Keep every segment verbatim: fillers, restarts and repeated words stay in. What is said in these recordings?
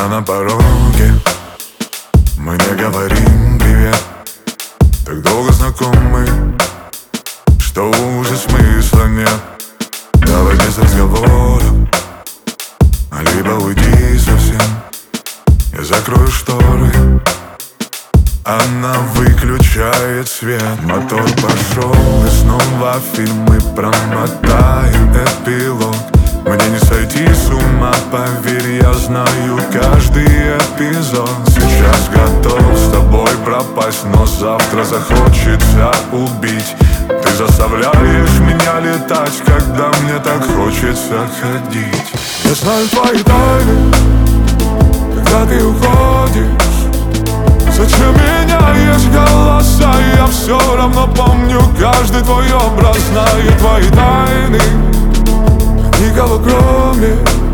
на пороге, мы не говорим привет. Так долго знакомы, что уже смысла нет. Давай без разговора, либо уйди совсем. Я закрою шторы, она выключает свет. Мотор пошел, и снова фильмы промотаем эпилог. Мне не сойти с ума, поверь, я знаю каждый эпизод. Сейчас готов с тобой пропасть, но завтра захочется убить. Ты заставляешь меня летать, когда мне так хочется ходить. Я знаю твои тайны, когда ты уходишь. Зачем меняешь голоса? Я все равно помню каждый твой образ. Знаю твои тайны, никого кроме.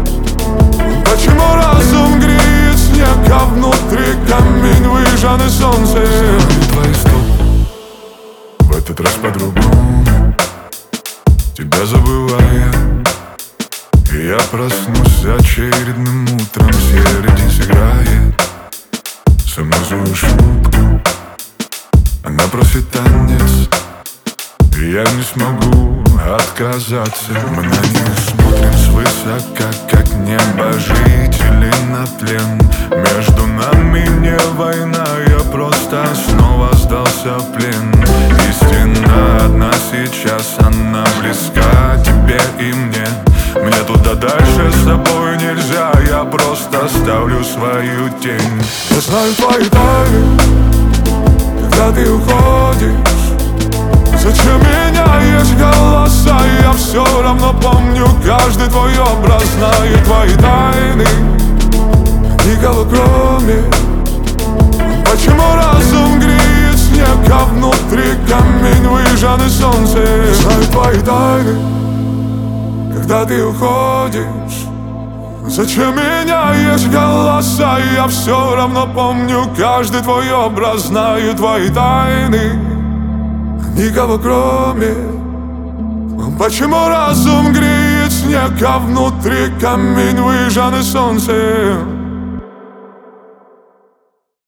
Почему разум греет снег, а внутри камень выжженный солнцем? Твои стоп, в этот раз по-другому. Тебя забывая, и я проснусь очередным утром. Середин сыграет со мной злую шутку. Она просит танец, и я не смогу отказаться. Мы на них смотрим свысока, как небожители на плен. Между нами не война, я просто снова сдался в плен. Истина одна сейчас, она близка тебе и мне. Мне туда дальше с тобой нельзя, я просто ставлю свою тень. Я знаю твои тайны, когда ты уходишь. Зачем меняешь голоса? Я все равно помню каждый твой образ. Знаю твои тайны, никого кроме. Почему разум греет снег, а внутри камень выжженный солнцем? Знаю твои тайны, когда ты уходишь. Зачем меняешь голоса? Я все равно помню каждый твой образ. Знаю твои тайны, никого кроме. Почему разум греет снег, а внутри камень выжженный солнцем?